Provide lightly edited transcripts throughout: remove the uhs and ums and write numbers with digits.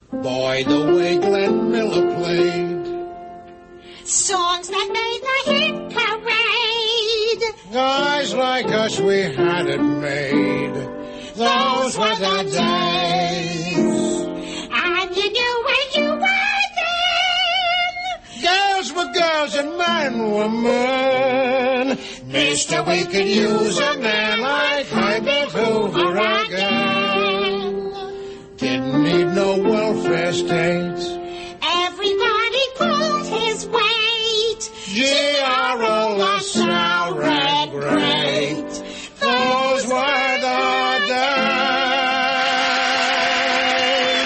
By the way Glenn Miller played songs that made the hit parade. Guys like us, we had it made. Those were the days. And you knew where you were then. Girls were girls and men were men. Mister, we could use a man like Herbert Hoover again. Didn't need no welfare state. Everybody pulled his weight. G.R.O. LaSalle read great. Those were the days.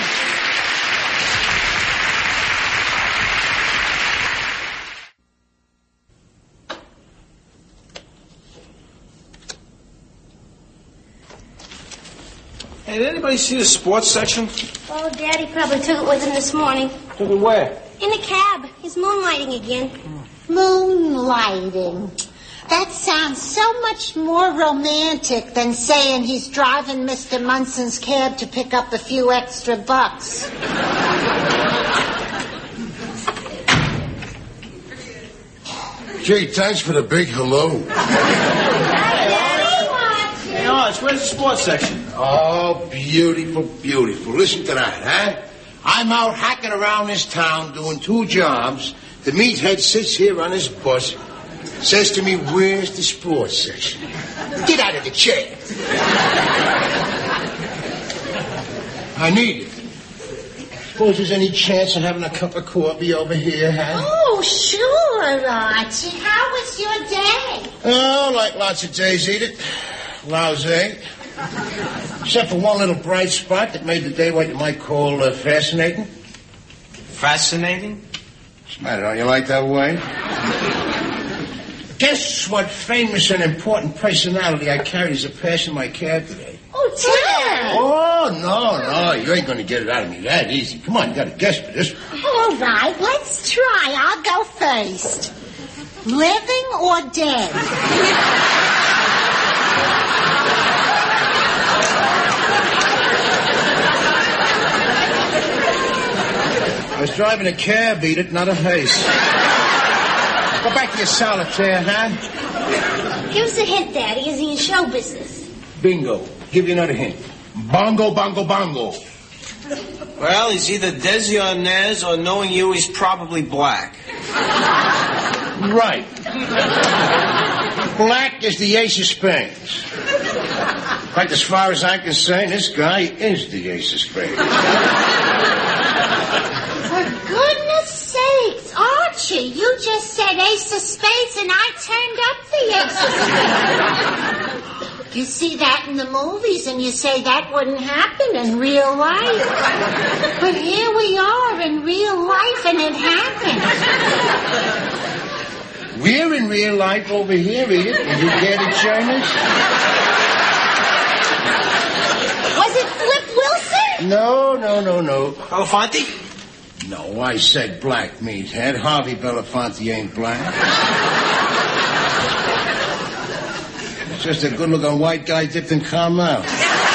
Hey, did anybody see the sports section? Oh, Daddy probably took it with him this morning. Took it where? In a cab. He's moonlighting again. Moonlighting. That sounds so much more romantic than saying he's driving Mr. Munson's cab to pick up a few extra bucks. Gee, thanks for the big hello. Hey, Oz, where's the sports section? Oh, beautiful, beautiful. Listen to that, huh? I'm out hacking around this town doing 2 jobs. The meathead sits here on his bus, says to me, where's the sports section? Get out of the chair. I need it. Suppose there's any chance of having a cup of coffee over here, huh? Oh, sure, Archie. How was your day? Oh, like lots of days, Edith. Lousy. Except for one little bright spot that made the day what you might call fascinating. Fascinating? What's the matter? Don't you like that way? Guess what famous and important personality I carried as a pass in my cab today? Oh, Ted. Oh, no. You ain't going to get it out of me that easy. Come on, you got to guess for this. All right, let's try. I'll go first. Living or dead? I was driving a cab, Edith, not a hearse. Go back to your solitaire, huh? Give us a hint, Daddy. Is he in show business? Bingo. Give you another hint. Bongo, bongo, bongo. Well, he's either Desi or Nez, or knowing you, he's probably black. Right. Black is the ace of spades. In fact, as far as I'm concerned, this guy is the ace of spades. For goodness sakes, Archie, you just said ace of spades and I turned up the ace of spades. You see that in the movies and you say that wouldn't happen in real life. But here we are in real life and it happened. We're in real life over here, Edith. Did you care to join us? Was it Flip Wilson? No. Belafonte? No, I said black meathead. Harvey Belafonte ain't black. It's just a good-looking white guy dipped in caramel.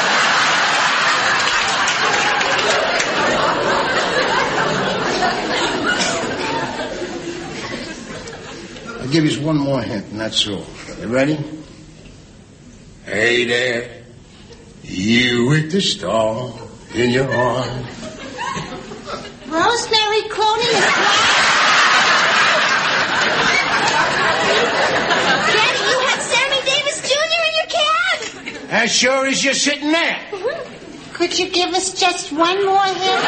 I'll give you one more hint, and that's all. You ready? Hey there, you with the star in your heart. Rosemary Clooney is black. Daddy, you had Sammy Davis Jr. in your cab. As sure as you're sitting there. Could you give us just one more hint?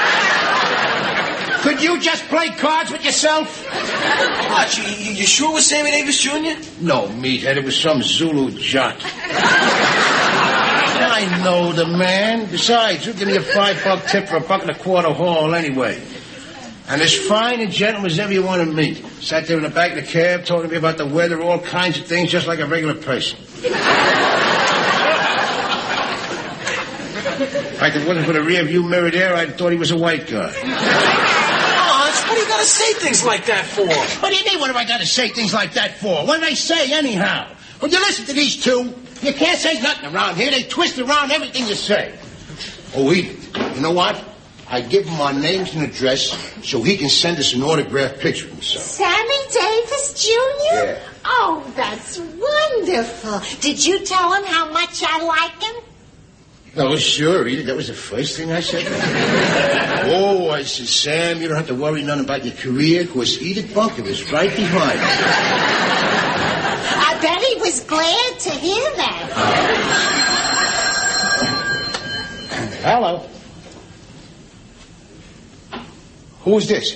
Could you just play cards with yourself? Archie, you sure it was Sammy Davis Jr.? No, meathead. It was some Zulu jock. I know the man. Besides, you give me a $5 tip for $1.25 haul anyway. And as fine a gentleman as ever you want to meet. Sat there in the back of the cab talking to me about the weather, all kinds of things, just like a regular person. In fact, if it wasn't for the rear view mirror there, I'd thought he was a white guy. What do you got to say things like that for? What do you mean, what have I got to say things like that for? What do they say, anyhow? When you listen to these two, you can't say nothing around here. They twist around everything you say. Oh, Edith, you know what? I give him our names and address so he can send us an autographed picture of himself. Sammy Davis Jr.? Yeah. Oh, that's wonderful. Did you tell him how much I like him? Oh, sure, Edith. That was the first thing I said. Oh, I said, Sam, you don't have to worry none about your career, because Edith Bunker is right behind you. I bet he was glad to hear that. Hello. Who's this?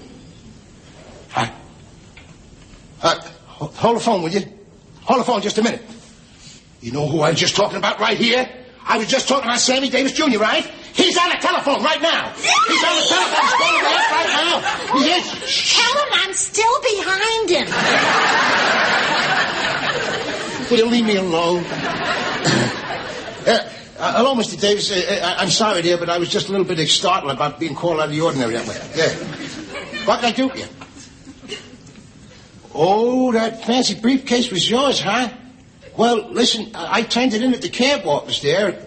Hold the phone, will you? Hold the phone just a minute. You know who I was just talking about right here? I was just talking about Sammy Davis Jr., right? He's on the telephone right now. He's on the telephone. He's calling me up right now. He is. Tell him I'm still behind him. Will you leave me alone? Hello, Mr. Davis. I'm sorry, dear, but I was just a little bit startled about being called out of the ordinary that way. Yeah. What can I do? Yeah. Oh, that fancy briefcase was yours, huh? Well, listen, I turned it in at the camp office there.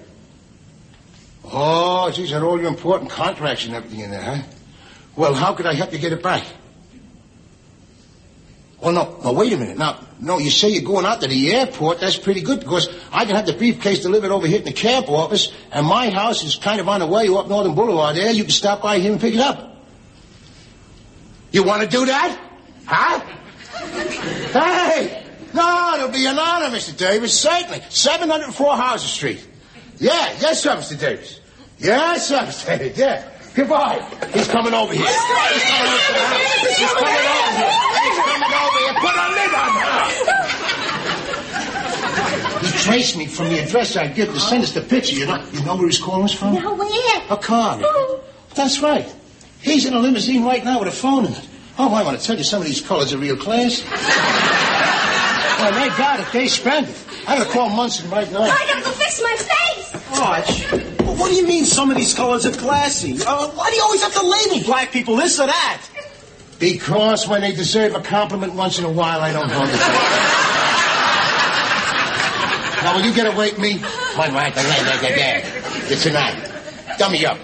Oh, geez, had all your important contracts and everything in there, huh? Well, how could I help you get it back? Oh, no, wait a minute. Now, no, you say you're going out to the airport. That's pretty good, because I can have the briefcase delivered over here in the camp office, and my house is kind of on the way up Northern Boulevard there. You can stop by here and pick it up. You want to do that? Huh? Hey! No, it'll be an honor, Mr. Davis, certainly. 704 Houser Street. Yeah, yes, sir, Mr. Davis. Yes, sir, Mr. Davis, yeah. Goodbye. He's coming over here. He's coming over here. He's coming over here. He's coming over here. Put a lid on her. He traced me from the address I give to send us the picture. You know where he's calling us from? No, where? A car. That's right. He's in a limousine right now with a phone in it. Oh, I want to tell you, some of these colors are real class. Well, my God, if they spend it. I'm going to call Munson right now. I gotta go fix my face. Arch, what do you mean some of these colors are classy? Why do you always have to label black people this or that? Because when they deserve a compliment once in a while, I don't hold it back. Now, will you get away from me? It's tonight. Dummy up.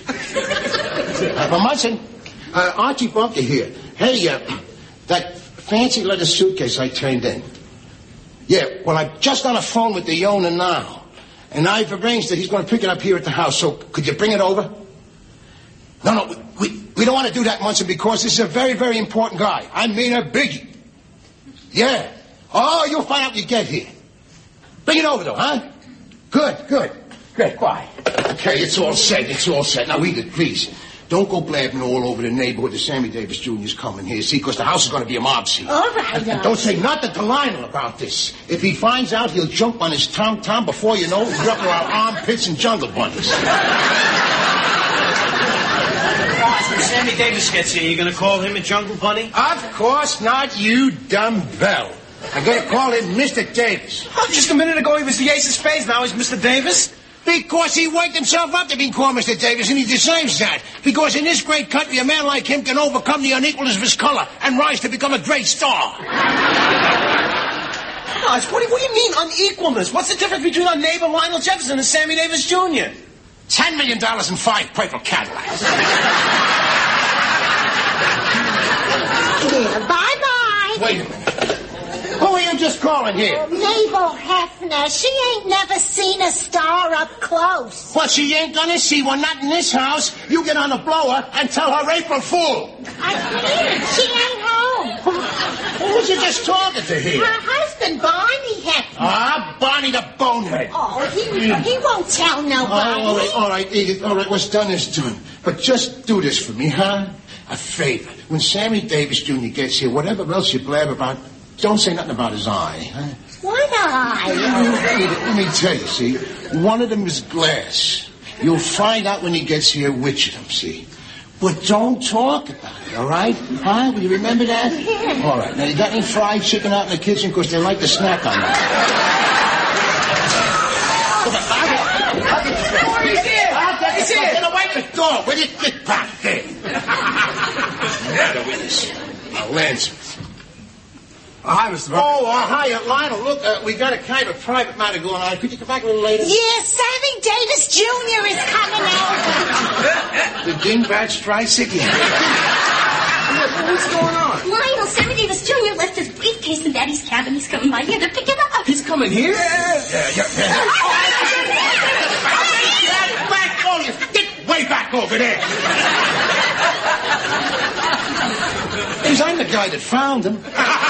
Munson, Archie Bunker here. Hey, that fancy leather suitcase I turned in. Yeah, well, I'm just on the phone with the owner now. And I've arranged that he's going to pick it up here at the house. So could you bring it over? No, we don't want to do that, Munson, because this is a very, very important guy. I mean a biggie. Yeah. Oh, you'll find out when you get here. Bring it over, though, huh? Good. Bye. Okay, it's all set. Now, Edith, please. Don't go blabbing all over the neighborhood that Sammy Davis Jr. is coming here, see, because the house is going to be a mob scene. All right, and don't say nothing to Lionel about this. If he finds out, he'll jump on his tom-tom. Before you know it, we're up to our armpits and jungle bunnies. When Sammy Davis gets here, you going to call him a jungle bunny? Of course not, you dumb bell. I'm going to call him Mr. Davis. Oh, just a minute ago he was the ace of spades. Now he's Mr. Davis? Because he worked himself up to be called Mr. Davis, and he deserves that. Because in this great country, a man like him can overcome the unequalness of his color and rise to become a great star. Gosh, what do you mean, unequalness? What's the difference between our neighbor Lionel Jefferson and Sammy Davis Jr.? $10 million and 5 purple Cadillacs. Yeah, bye-bye. Wait a minute. Who are you just calling here? Mabel Hefner. She ain't never seen a star up close. Well, she ain't gonna see one, not in this house. You get on the blower and tell her April Fool. I can't. She ain't home. Who was you just talking to here? Her husband, Barney Hefner. Ah, Barney the bonehead. Oh, he won't tell nobody. All right, Edith. All right, what's done is done. But just do this for me, huh? A favor. When Sammy Davis Jr. gets here, whatever else you blab about, don't say nothing about his eye, huh? What eye? Let me tell you, see, one of them is glass. You'll find out when he gets here which of them, see. But don't talk about it, all right? Huh? Will you remember that? Yeah. All right. Now, you got any fried chicken out in the kitchen? Because they like to snack on that. He's here. Get away from the door. Will you get back there? Now, Lance. Hi, Mr. Bunker. Oh, hi, Lionel. Look, we got a kind of private matter going on. Could you come back a little later? Yes, Sammy Davis Jr. is coming over. The dingbats strikes again. What's going on? Lionel, Sammy Davis Jr. left his briefcase in Daddy's cabin. He's coming by here to pick it up. He's coming here? Back, all you. Get way back over there. Because I'm the guy that found him.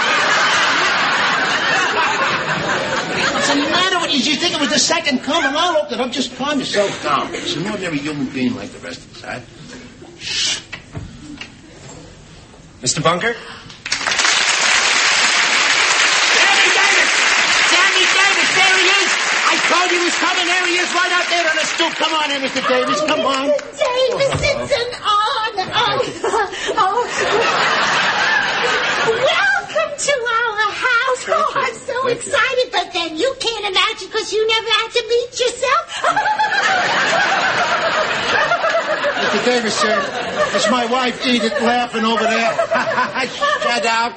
What's the matter with you? You think it was the second coming? I looked it up. Just calm yourself down. It's an ordinary human being like the rest of us, huh? Shh. Mr. Bunker? Sammy Davis, there he is. I told you he was coming. There he is, right out there on the stoop. Come on in, Mr. Davis. Come on. Davis, it's an honor. Welcome to our house. Oh, I'm so excited, but then you can't imagine because you never had to meet yourself. Mr. Davis, it's my wife Edith laughing over there. Shut up.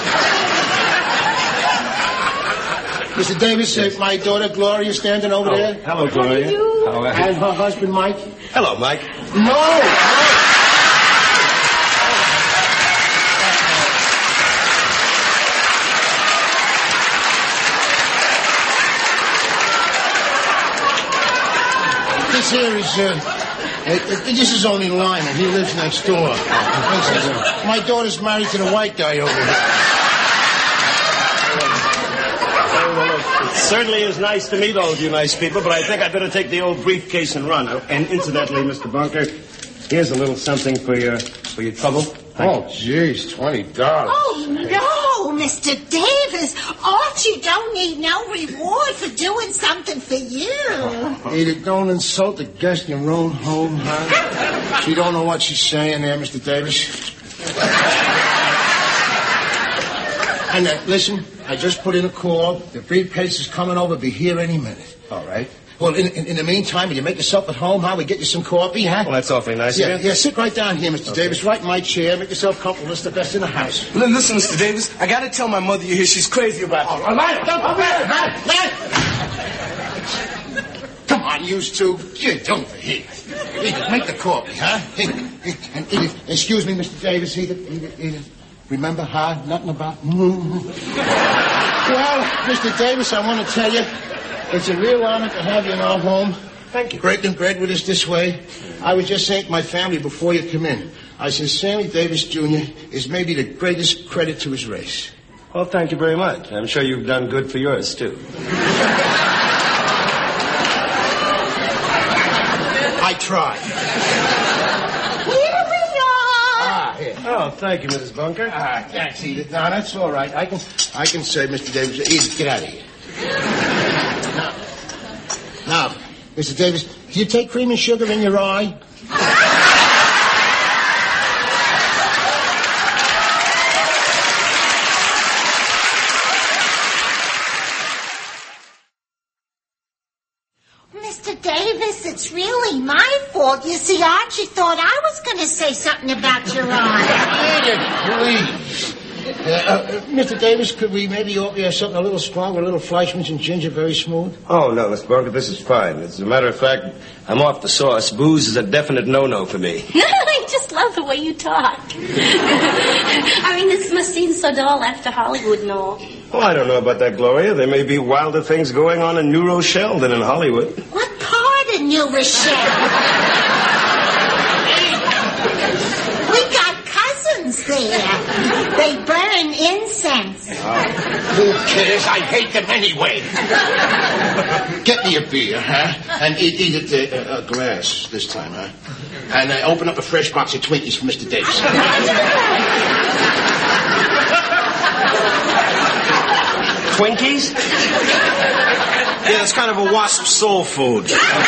Mr. Davis, my daughter Gloria standing over there. Hello, Gloria. How are you? And her husband Mike. Hello, Mike. No! This here is, this is only Lionel. He lives next door. My daughter's married to the white guy over here. It certainly is nice to meet all of you nice people, but I think I better take the old briefcase and run. And incidentally, Mr. Bunker, here's a little something for your trouble. Oh, jeez, $20. Oh, no, Mr. Davis. Archie don't need no reward for doing something for you. Edith, don't insult the guest in your own home, huh? She don't know what she's saying there, Mr. Davis. And listen, I just put in a call. The briefcase is coming over. Be here any minute. All right. Well, in the meantime, will you make yourself at home, huh? We get you some coffee, huh? Well, that's awfully nice of you. Yeah, sit right down here, Mr. Davis, right in my chair. Make yourself comfortable. It's the best in the house. Listen, Mr. Davis, I gotta tell my mother you're here. She's crazy about you. All right, don't come here, huh? Come on, you two. Get over here. Edith, make the coffee, huh? And Edith, excuse me, Mr. Davis, Edith. Remember, huh? Nothing about... Well, Mr. Davis, I want to tell you, it's a real honor to have you in our home. Thank you. Breaking bread with us this way. I was just saying to my family before you come in, I said Sammy Davis Jr. is maybe the greatest credit to his race. Well, thank you very much. I'm sure you've done good for yours, too. I tried. Here we are. Here. Oh, thank you, Mrs. Bunker. Thanks, Edith. No, that's all right. I can say, Mr. Davis, Edith, get out of here. Now, Mr. Davis, do you take cream and sugar in your eye? Mr. Davis, it's really my fault. You see, Archie thought I was going to say something about your eye. Edith, please. Mr. Davis, could we maybe offer you something a little stronger, a little Fleischmann's and ginger, very smooth? Oh, no, Mr. Bunker, this is fine. As a matter of fact, I'm off the sauce. Booze is a definite no-no for me. I just love the way you talk. I mean, this must seem so dull after Hollywood and all. Well, I don't know about that, Gloria. There may be wilder things going on in New Rochelle than in Hollywood. What part of New Rochelle? We got cousins there. They burn incense. Who cares? I hate them anyway. Get me a beer, huh? And eat it a glass this time, huh? And open up a fresh box of Twinkies for Mr. Davis. Twinkies? Yeah, it's kind of a wasp soul food.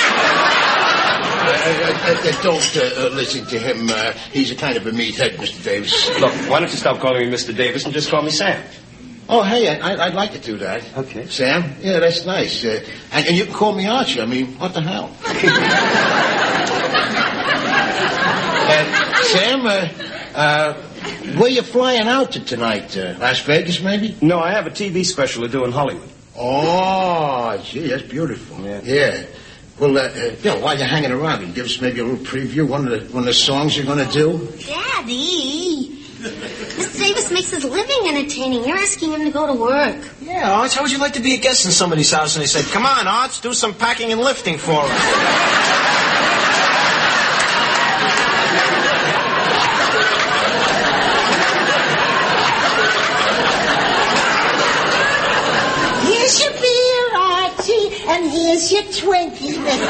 Don't listen to him. He's a kind of a meathead, Mr. Davis. Look, why don't you stop calling me Mr. Davis and just call me Sam? Oh, hey, I'd like to do that. Okay. Sam? Yeah, that's nice. And you can call me Archie. I mean, what the hell? Sam, Where you flying out to tonight? Las Vegas, maybe? No, I have a TV special to do in Hollywood. Oh, gee, that's beautiful. Yeah. Well, while you're hanging around, can you give us maybe a little preview, one of the songs you're going to do? Daddy, Mr. Davis makes his living entertaining. You're asking him to go to work. Yeah, Arch, how would you like to be a guest in somebody's house? And they said, come on, Arch, do some packing and lifting for us. Here's your beer, Archie, and here's your Twinkie, Mr.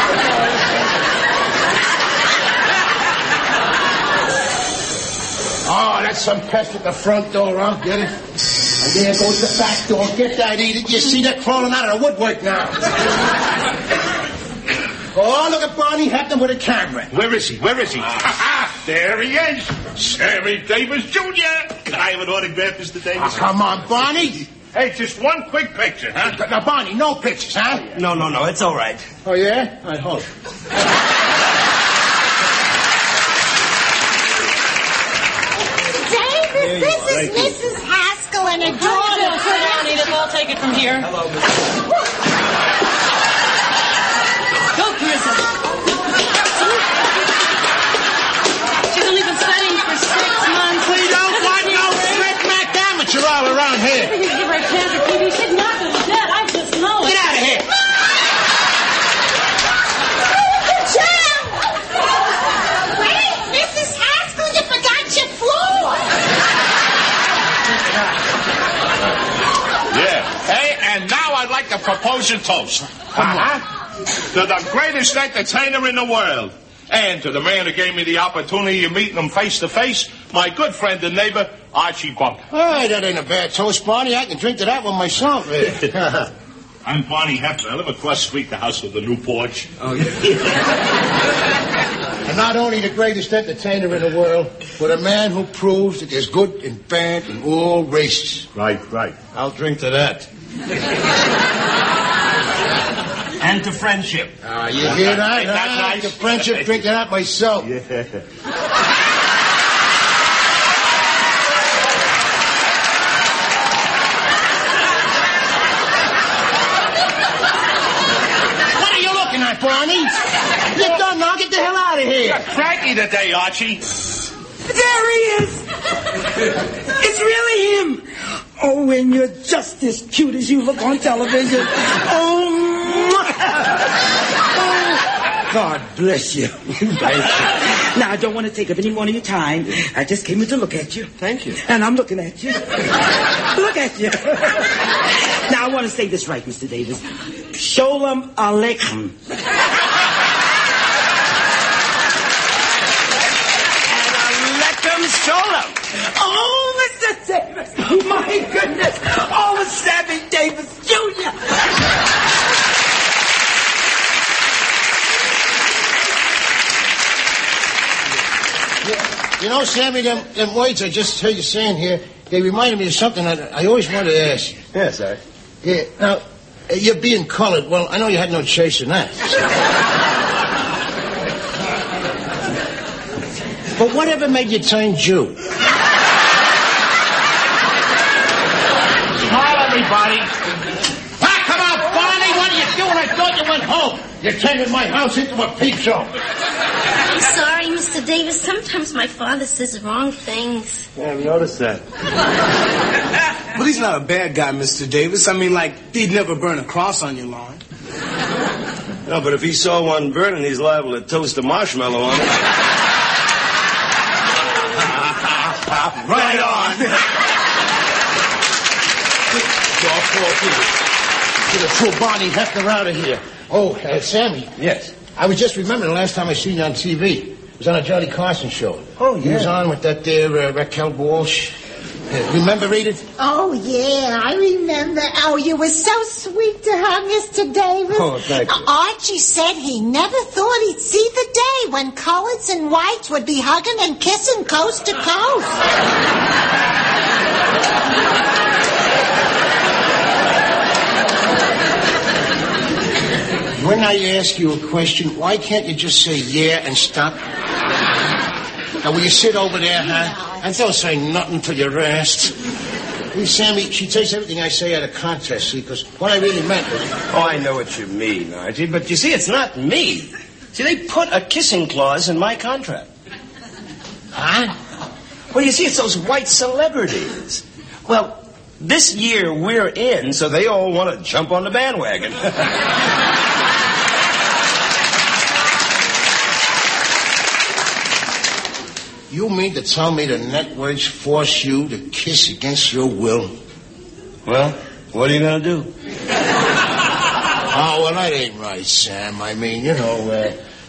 Oh, that's some pest at the front door, huh? Get it? And there goes the back door. Get that, Edith. You see that crawling out of the woodwork now. Oh, look at Barney Hefner with a camera. Where is he? There he is. Sammy Davis Jr. Can I have an autograph, Mr. Davis? Oh, come on, Barney. Hey, just one quick picture, huh? Now, Barney, no pictures, huh? No, it's all right. Oh, yeah? I hope. Davis, this is Mrs. Haskell and her daughter. Sit down, Edith. I'll take it from here. Hello, Miss. Go, Kirsten. She's only been studying for 6 months. We don't want no Fred amateur all around here. You give her a chance to TV. She'd knock us dead. I just know it. Get out of here. Wait, Mrs. Haskell, you forgot your floor. Yeah. Hey, and now I'd like to propose a toast. To the greatest entertainer in the world. And to the man who gave me the opportunity of meeting him face to face, my good friend and neighbor, Archie Bunker. Hey, that ain't a bad toast, Barney. I can drink to that one myself. I'm Barney Hefner. I live across the street, the house with the new porch. Oh, yeah. And not only the greatest entertainer in the world, but a man who proves that there's good and bad in all races. Right. I'll drink to that. And to friendship. You hear that? Ain't that nice? To friendship, drink to that myself. Yeah. What are you looking at, Barney? You're done now. Get the hell out of here. You're cranky today, Archie. There he is! It's really him! Oh, and you're just as cute as you look on television. Oh, God bless you. Now, I don't want to take up any more of your time. I just came in to look at you. Thank you. And I'm looking at you. Look at you. Now, I want to say this right, Mr. Davis. Sholem Aleichem. Sholem. Oh, Mr. Davis. My goodness. Oh, Sammy Davis Jr. You know, Sammy, them words I just heard you saying here, they reminded me of something I always wanted to ask you. Yes, sir. Yeah, now, you're being colored. Well, I know you had no choice in that. But whatever made you turn Jew? Smile, everybody. Ah, come on, Barney, what are you doing? I thought you went home. You turned my house into a peep show. I'm sorry, Mr. Davis. Sometimes my father says the wrong things. Yeah, I've noticed that. But he's not a bad guy, Mr. Davis. I mean, like, he'd never burn a cross on your lawn. No, but if he saw one burning, he's liable to toast a marshmallow on it. Right on. Get a full Barney Hefner out of here. Oh, Sammy. Yes. I was just remembering the last time I seen you on TV. It was on a Johnny Carson show. Oh, yeah. He was on with that there Raquel Walsh. Remember, Edith? Oh, yeah, I remember. Oh, you were so sweet to her, Mr. Davis. Oh, thank you. Archie said he never thought he'd see the day when coloreds and whites would be hugging and kissing coast to coast. When I ask you a question, why can't you just say yeah and stop? Now, will you sit over there, huh? And don't say nothing till you're asked. Hey, Sammy, she takes everything I say out of context, see, because what I really meant was... Oh, I know what you mean, Archie, but you see, it's not me. See, they put a kissing clause in my contract. Huh? Well, you see, it's those white celebrities. Well, this year we're in, so they all want to jump on the bandwagon. You mean to tell me the networks force you to kiss against your will? Well, what are you going to do? Oh, well, that ain't right, Sam. I mean, you know,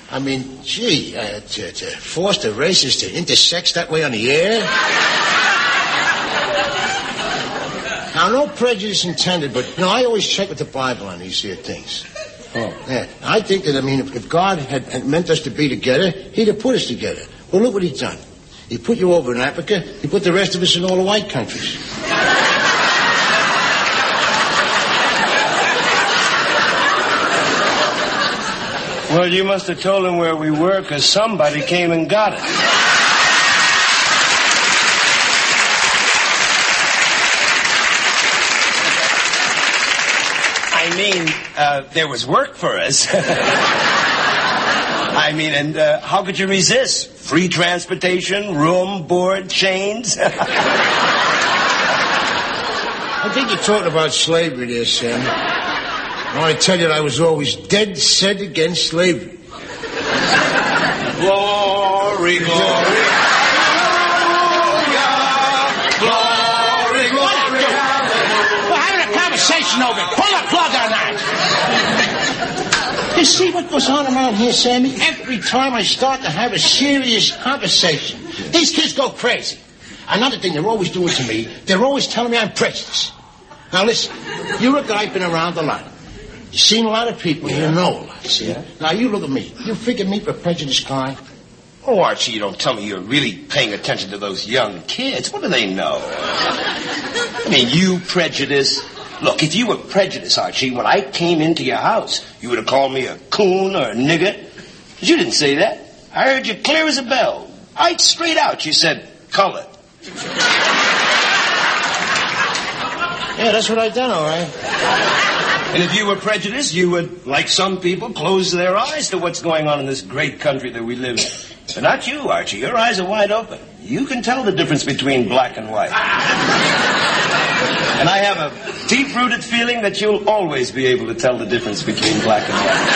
to force the races to intersex that way on the air? Now, no prejudice intended, but, you know, I always check with the Bible on these here things. Oh. Yeah, I think that, if God had meant us to be together, he'd have put us together. Well, look what he's done. He put you over in Africa. He put the rest of us in all the white countries. Well, you must have told him where we were, because somebody came and got it. I mean, there was work for us. I mean, and how could you resist? Free transportation, room, board, chains. I think you're talking about slavery there, Sam. I want to tell you that I was always dead set against slavery. Glory, glory. Glory, glory. We're having a conversation over it. Pull the plug on that. You see what goes on around here, Sammy? Every time I start to have a serious conversation, these kids go crazy. Another thing they're always doing to me, they're always telling me I'm prejudiced. Now listen, you're a guy been around a lot. You've seen a lot of people, you know a lot, see? Yeah. Now you look at me. You figure me for a prejudiced guy? Oh, Archie, you don't tell me you're really paying attention to those young kids. What do they know? I mean, you prejudice... Look, if you were prejudiced, Archie, when I came into your house, you would have called me a coon or a nigger. But you didn't say that. I heard you clear as a bell. Right straight out, you said, colored. Yeah, that's what I done, all right. And if you were prejudiced, you would, like some people, close their eyes to what's going on in this great country that we live in. But not you, Archie. Your eyes are wide open. You can tell the difference between black and white. And I have a deep-rooted feeling that you'll always be able to tell the difference between black and white.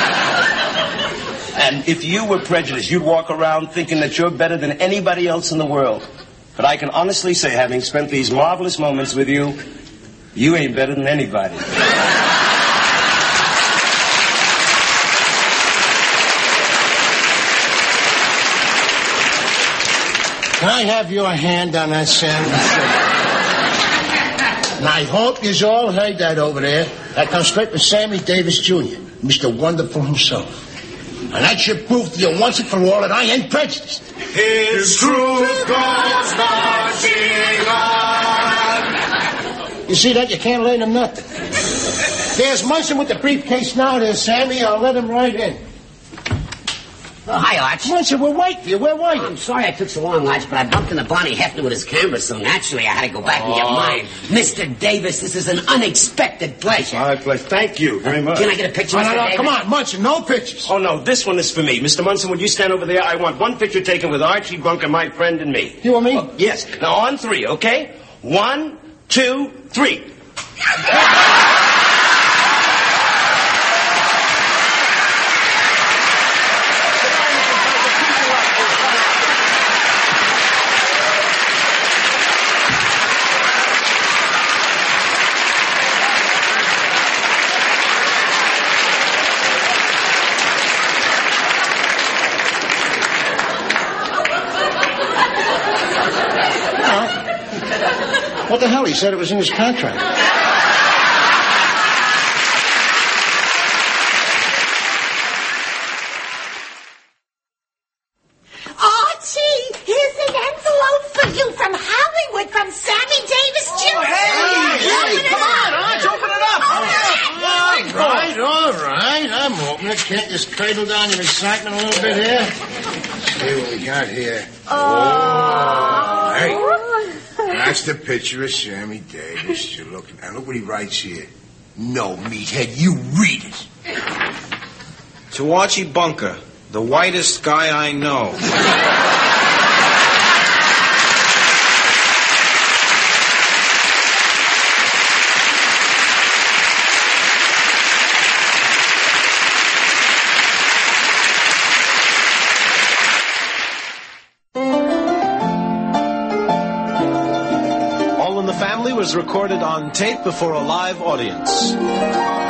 And if you were prejudiced, you'd walk around thinking that you're better than anybody else in the world. But I can honestly say, having spent these marvelous moments with you, you ain't better than anybody. Can I have your hand on that, Sam? And I hope you all heard that over there. That comes straight from Sammy Davis, Jr., Mr. Wonderful himself. And that should prove to you once and for all that I ain't prejudiced. His truth goes marching on. You see that? You can't learn him nothing. There's Munson with the briefcase now there, Sammy. I'll let him right in. Oh, hi, Arch. Munson, we're waiting for you. Where were you? I'm sorry I took so long, Arch, but I bumped into Barney Hefner with his camera, so naturally I had to go back and get mine. Mr. Davis, this is an unexpected pleasure. My pleasure. Thank you very much. Can I get a picture, Mr. Davis? Come on, Munson, no pictures. Oh, no, this one is for me. Mr. Munson, would you stand over there? I want one picture taken with Archie Bunker, my friend, and me. You and me? Oh, yes. Now, on three, okay? 1, 2, 3. What the hell? He said it was in his contract. Archie, here's an envelope for you from Hollywood from Sammy Davis Jr. Hey, come on, Arch, open it up. All right. I'm opening it. Can't just cradle down your excitement a little bit here? see what we got here. Oh. Hey, that's the picture of Sammy Davis. You're looking, and look what he writes here. No, meathead, you read it. To Archie Bunker, the whitest guy I know. All in the Family was recorded on tape before a live audience.